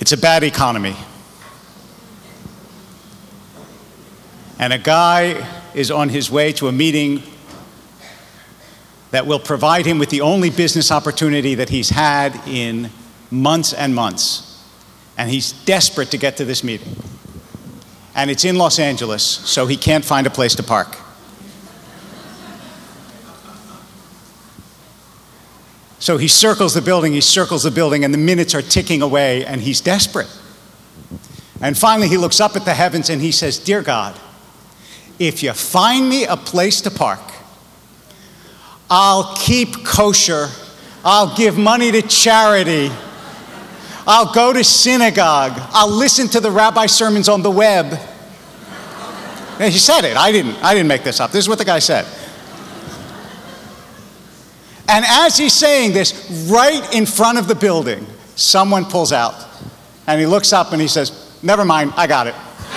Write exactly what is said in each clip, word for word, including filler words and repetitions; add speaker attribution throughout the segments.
Speaker 1: It's a bad economy. And a guy is on his way to a meeting that will provide him with the only business opportunity that he's had in months and months. And he's desperate to get to this meeting. And it's in Los Angeles, so he can't find a place to park. So he circles the building, he circles the building, and the minutes are ticking away, and he's desperate. And finally he looks up at the heavens and he says, "Dear God, if you find me a place to park, I'll keep kosher, I'll give money to charity, I'll go to synagogue, I'll listen to the rabbi sermons on the web." And he said it, I didn't, I didn't make this up, this is what the guy said. And as he's saying this, right in front of the building, someone pulls out. And he looks up and he says, "Never mind, I got it."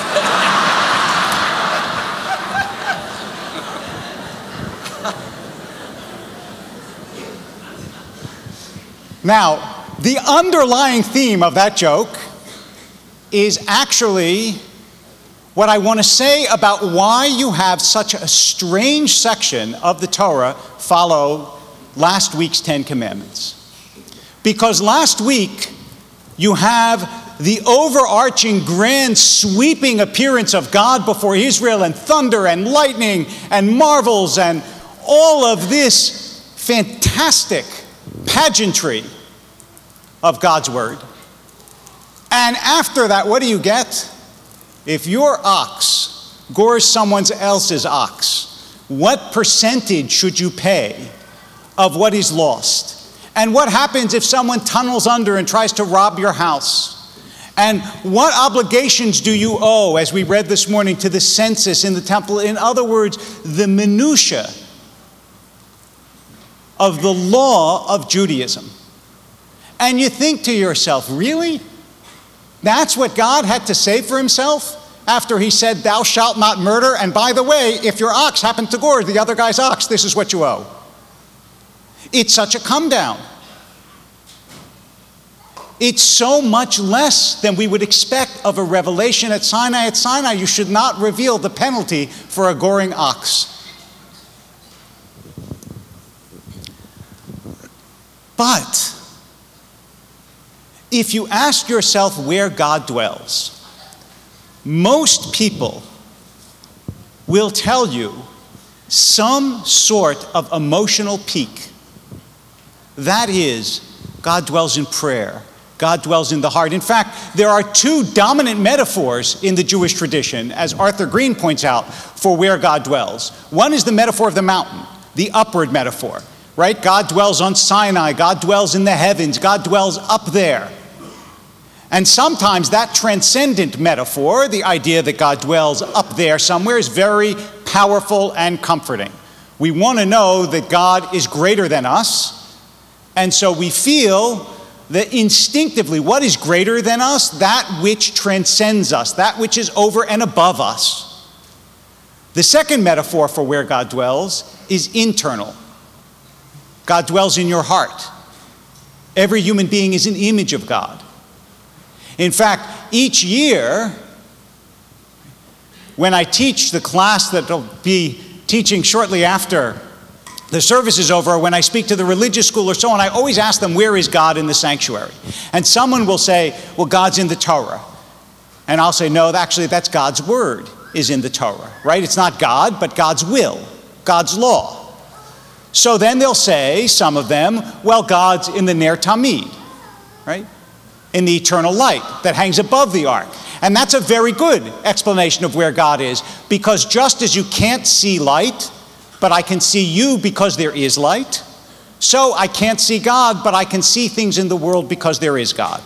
Speaker 1: Now, the underlying theme of that joke is actually what I want to say about why you have such a strange section of the Torah follow last week's Ten Commandments. Because last week, you have the overarching, grand, sweeping appearance of God before Israel, and thunder and lightning and marvels and all of this fantastic pageantry of God's word. And after that, what do you get? If your ox gores someone else's ox, what percentage should you pay of what is lost? And what happens if someone tunnels under and tries to rob your house? And what obligations do you owe, as we read this morning, to the census in the temple? In other words, the minutiae of the law of Judaism. And you think to yourself, really? That's what God had to say for himself after he said, "Thou shalt not murder, and by the way, if your ox happened to gore the other guy's ox, this is what you owe." It's such a come down. It's so much less than we would expect of a revelation at Sinai. At Sinai, you should not reveal the penalty for a goring ox. But if you ask yourself where God dwells, most people will tell you some sort of emotional peak. That is, God dwells in prayer. God dwells in the heart. In fact, there are two dominant metaphors in the Jewish tradition, as Arthur Green points out, for where God dwells. One is the metaphor of the mountain, the upward metaphor, right? God dwells on Sinai. God dwells in the heavens. God dwells up there. And sometimes that transcendent metaphor, the idea that God dwells up there somewhere, is very powerful and comforting. We want to know that God is greater than us, and so we feel that instinctively, what is greater than us? That which transcends us, that which is over and above us. The second metaphor for where God dwells is internal. God dwells in your heart. Every human being is an image of God. In fact, each year, when I teach the class that I'll be teaching shortly after the service is over, when I speak to the religious school or so on, I always ask them, where is God in the sanctuary? And someone will say, well, God's in the Torah. And I'll say, no, actually, that's God's word is in the Torah, right? It's not God, but God's will, God's law. So then they'll say, some of them, well, God's in the Ner Tamid, right? In the eternal light that hangs above the ark. And that's a very good explanation of where God is, because just as you can't see light, but I can see you because there is light, so I can't see God, but I can see things in the world because there is God.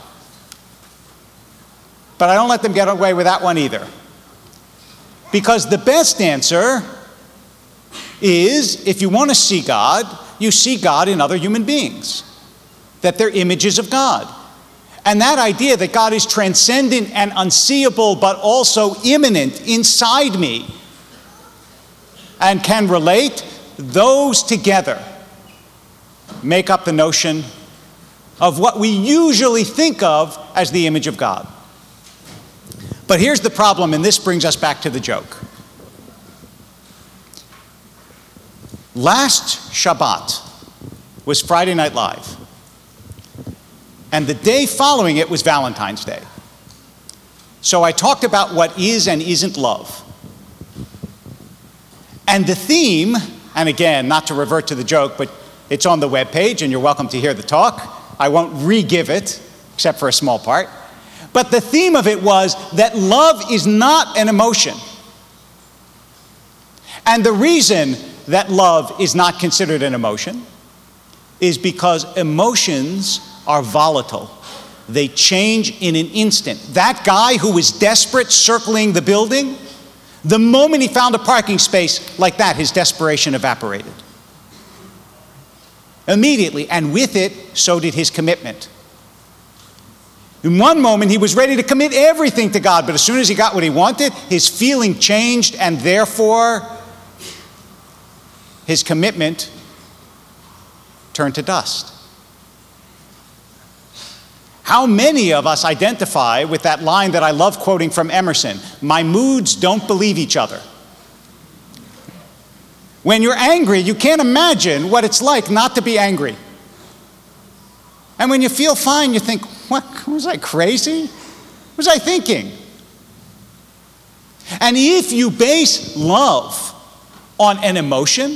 Speaker 1: But I don't let them get away with that one either. Because the best answer is, if you want to see God, you see God in other human beings, that they're images of God. And that idea that God is transcendent and unseeable, but also immanent inside me and can relate, those together make up the notion of what we usually think of as the image of God. But here's the problem, and this brings us back to the joke. Last Shabbat was Friday Night Live, and the day following it was Valentine's Day. So I talked about what is and isn't love. And the theme, and again, not to revert to the joke, but it's on the webpage, and you're welcome to hear the talk. I won't re-give it, except for a small part. But the theme of it was that love is not an emotion. And the reason that love is not considered an emotion is because emotions are volatile. They change in an instant. That guy who was desperate circling the building, the moment he found a parking space like that, his desperation evaporated. Immediately, and with it, so did his commitment. In one moment, he was ready to commit everything to God, but as soon as he got what he wanted, his feeling changed, and therefore, his commitment turned to dust. How many of us identify with that line that I love quoting from Emerson, "My moods don't believe each other"? When you're angry, you can't imagine what it's like not to be angry. And when you feel fine, you think, what, was I crazy? What was I thinking? And if you base love on an emotion,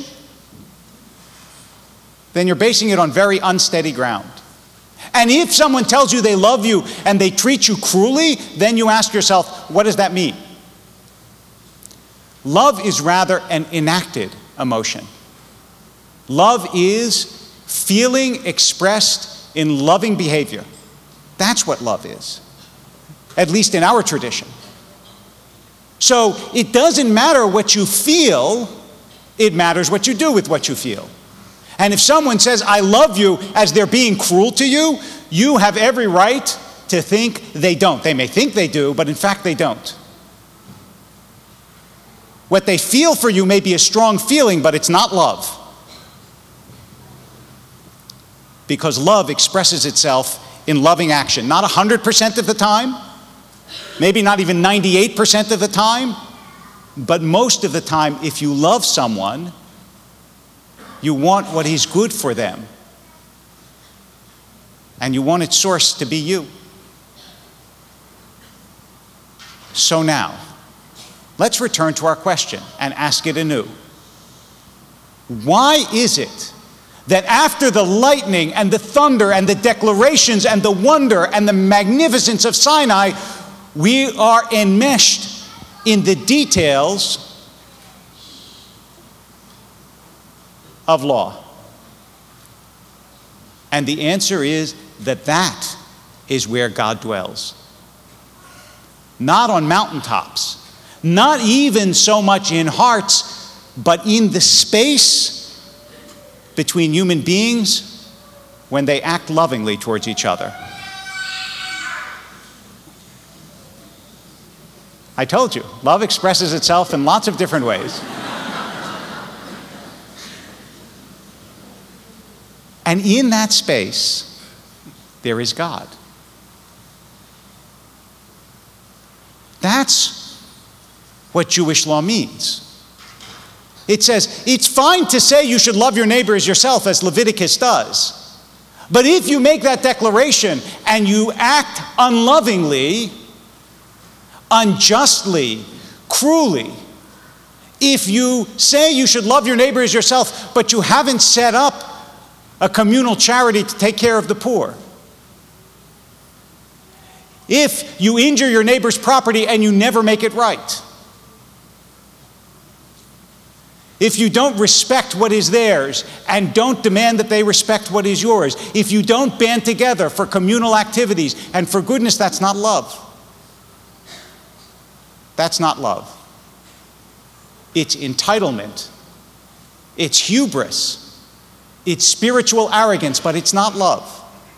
Speaker 1: then you're basing it on very unsteady ground. And if someone tells you they love you and they treat you cruelly, then you ask yourself, what does that mean? Love is rather an enacted emotion. Love is feeling expressed in loving behavior. That's what love is, at least in our tradition. So it doesn't matter what you feel, it matters what you do with what you feel. And if someone says, I love you, as they're being cruel to you, you have every right to think they don't. They may think they do, but in fact they don't. What they feel for you may be a strong feeling, but it's not love. Because love expresses itself in loving action. Not one hundred percent of the time, maybe not even ninety-eight percent of the time, but most of the time, if you love someone, you want what is good for them. And you want its source to be you. So now, let's return to our question and ask it anew. Why is it that after the lightning and the thunder and the declarations and the wonder and the magnificence of Sinai, we are enmeshed in the details of law? And the answer is that that is where God dwells. Not on mountaintops, not even so much in hearts, but in the space between human beings when they act lovingly towards each other. I told you, love expresses itself in lots of different ways. And in that space, there is God. That's what Jewish law means. It says, it's fine to say you should love your neighbor as yourself, as Leviticus does. But if you make that declaration and you act unlovingly, unjustly, cruelly, if you say you should love your neighbor as yourself, but you haven't set up a communal charity to take care of the poor, if you injure your neighbor's property and you never make it right, if you don't respect what is theirs and don't demand that they respect what is yours, if you don't band together for communal activities, and for goodness, that's not love. That's not love. It's entitlement. It's hubris. It's spiritual arrogance, but it's not love.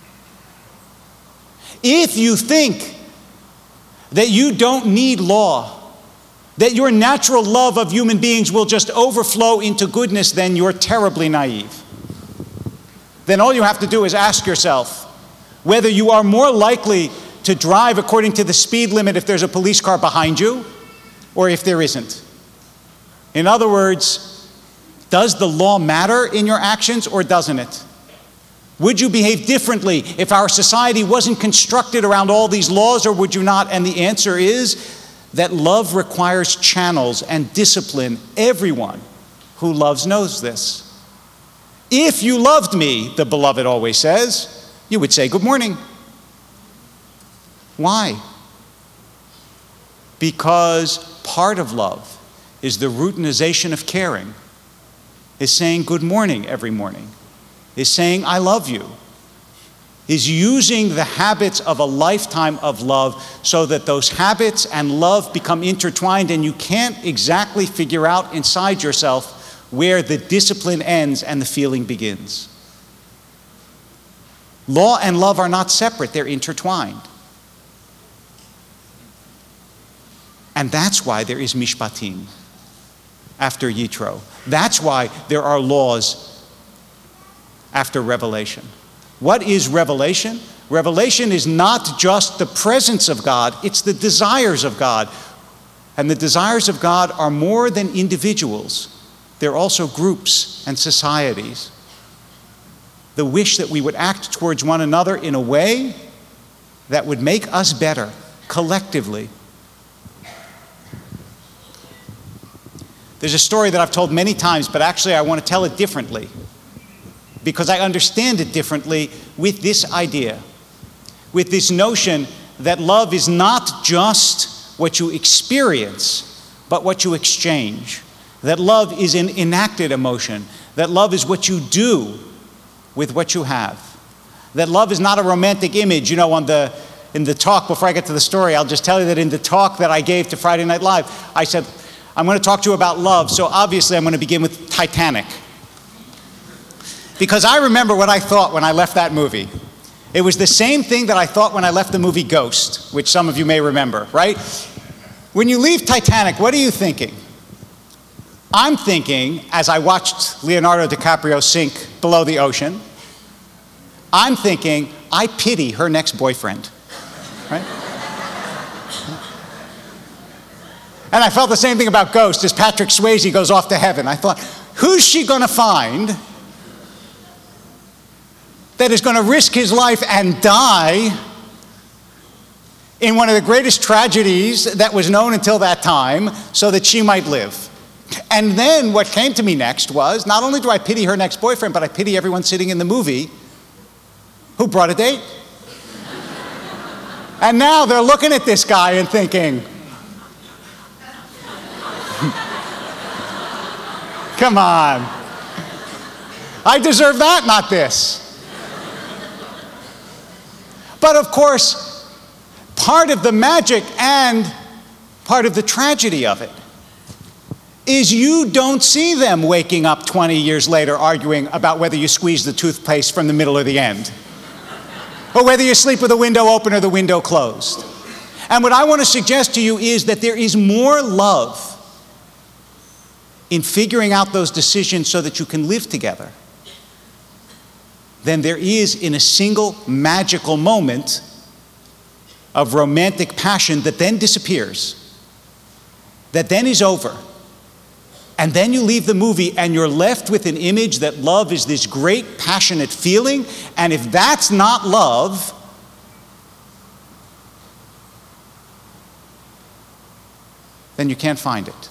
Speaker 1: If you think that you don't need law, that your natural love of human beings will just overflow into goodness, then you're terribly naive. Then all you have to do is ask yourself, whether you are more likely to drive according to the speed limit if there's a police car behind you or if there isn't. In other words, does the law matter in your actions or doesn't it? Would you behave differently if our society wasn't constructed around all these laws, or would you not? And the answer is that love requires channels and discipline. Everyone who loves knows this. If you loved me, the beloved always says, you would say good morning. Why? Because part of love is the routinization of caring, is saying good morning every morning, is saying I love you, is using the habits of a lifetime of love so that those habits and love become intertwined and you can't exactly figure out inside yourself where the discipline ends and the feeling begins. Law and love are not separate, they're intertwined. And that's why there is mishpatim after Yitro. That's why there are laws after Revelation. What is revelation? Revelation is not just the presence of God, it's the desires of God. And the desires of God are more than individuals. They're also groups and societies. The wish that we would act towards one another in a way that would make us better collectively. There's a story that I've told many times, but actually I want to tell it differently because I understand it differently with this idea, with this notion that love is not just what you experience, but what you exchange. That love is an enacted emotion. That love is what you do with what you have. That love is not a romantic image. You know, on the, in the talk, before I get to the story, I'll just tell you that in the talk that I gave to Friday Night Live, I said, I'm going to talk to you about love, so obviously I'm going to begin with Titanic. Because I remember what I thought when I left that movie. It was the same thing that I thought when I left the movie Ghost, which some of you may remember, right? When you leave Titanic, what are you thinking? I'm thinking, as I watched Leonardo DiCaprio sink below the ocean, I'm thinking, I pity her next boyfriend, right? And I felt the same thing about Ghost as Patrick Swayze goes off to heaven. I thought, who's she going to find that is going to risk his life and die in one of the greatest tragedies that was known until that time so that she might live? And then what came to me next was, not only do I pity her next boyfriend, but I pity everyone sitting in the movie who brought a date. And now they're looking at this guy and thinking, come on. I deserve that, not this. But of course, part of the magic and part of the tragedy of it is you don't see them waking up twenty years later arguing about whether you squeeze the toothpaste from the middle or the end, or whether you sleep with the window open or the window closed. And what I want to suggest to you is that there is more love in figuring out those decisions so that you can live together than there is in a single magical moment of romantic passion that then disappears, that then is over. And then you leave the movie and you're left with an image that love is this great passionate feeling, and if that's not love, then you can't find it.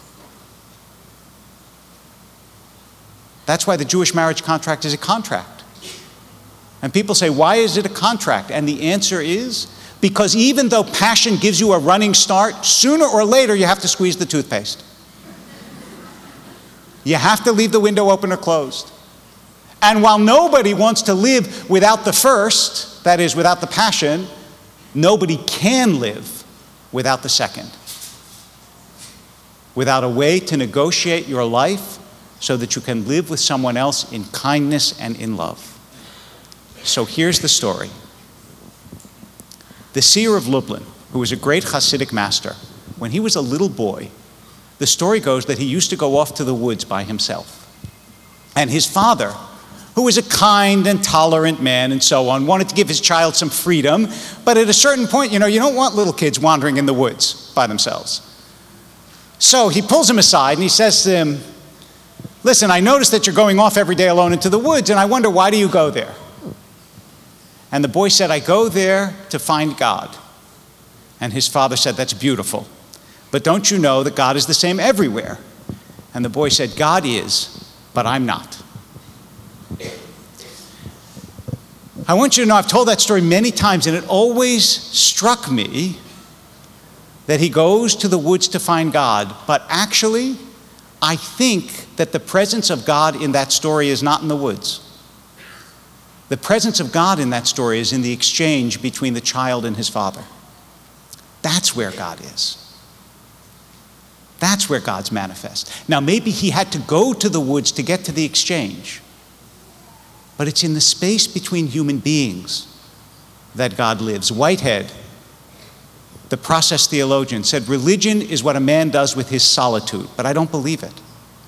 Speaker 1: That's why the Jewish marriage contract is a contract. And people say, why is it a contract? And the answer is, because even though passion gives you a running start, sooner or later you have to squeeze the toothpaste. You have to leave the window open or closed. And while nobody wants to live without the first, that is, without the passion, nobody can live without the second. Without a way to negotiate your life so that you can live with someone else in kindness and in love. So here's the story. The seer of Lublin, who was a great Hasidic master, when he was a little boy, the story goes that he used to go off to the woods by himself. And his father who was a kind and tolerant man and so on, wanted to give his child some freedom, but at a certain point, you know, you don't want little kids wandering in the woods by themselves. So he pulls him aside and he says to him, listen, I notice that you're going off every day alone into the woods, and I wonder, why do you go there? And the boy said, I go there to find God. And his father said, that's beautiful, but don't you know that God is the same everywhere? And the boy said, God is, but I'm not. I want you to know, I've told that story many times, and it always struck me that he goes to the woods to find God, but actually, I think that the presence of God in that story is not in the woods. The presence of God in that story is in the exchange between the child and his father. That's where God is. That's where God's manifest. Now, maybe he had to go to the woods to get to the exchange, but it's in the space between human beings that God lives. Whitehead, the process theologian, said religion is what a man does with his solitude, but I don't believe it.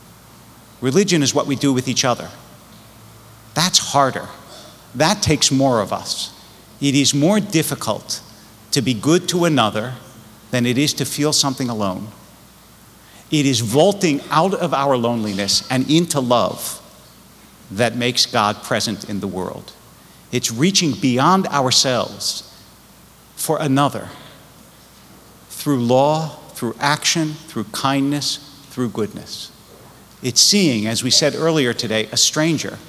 Speaker 1: Religion is what we do with each other. That's harder. That takes more of us. It is more difficult to be good to another than it is to feel something alone. It is vaulting out of our loneliness and into love that makes God present in the world. It's reaching beyond ourselves for another through law, through action, through kindness, through goodness. It's seeing, as we said earlier today, a stranger,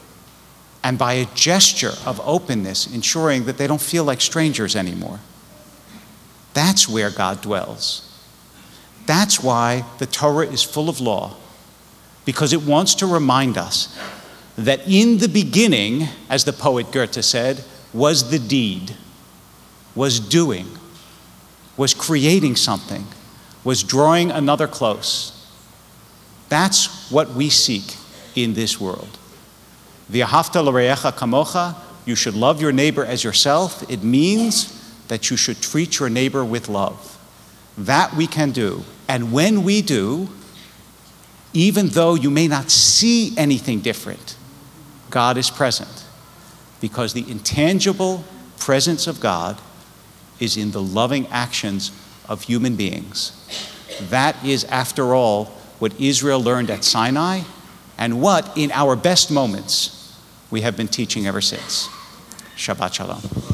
Speaker 1: and by a gesture of openness, ensuring that they don't feel like strangers anymore. That's where God dwells. That's why the Torah is full of law, because it wants to remind us that in the beginning, as the poet Goethe said, was the deed, was doing, was creating something, was drawing another close. That's what we seek in this world. V'ahavta l'reacha kamocha, you should love your neighbor as yourself. It means that you should treat your neighbor with love. That we can do. And when we do, even though you may not see anything different, God is present, because the intangible presence of God is in the loving actions of human beings. That is, after all, what Israel learned at Sinai, and what, in our best moments, we have been teaching ever since. Shabbat Shalom.